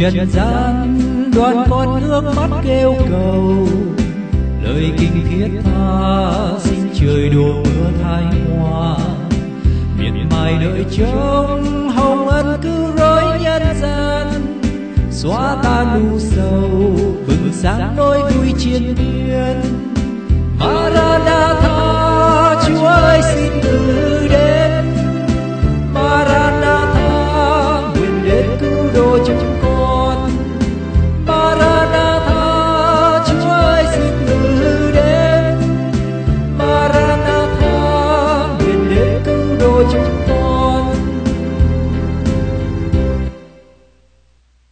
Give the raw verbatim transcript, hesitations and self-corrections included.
trần gian đoàn con nước mắt kêu cầu, lời kinh thiết tha xin trời đổ mưa thái hoa, miệt mài đợi trông hồng ân cứu rỗi nhân gian, xóa tan u sầu bừng sáng nỗi vui chiến miên. Maranatha, Chúa ơi xin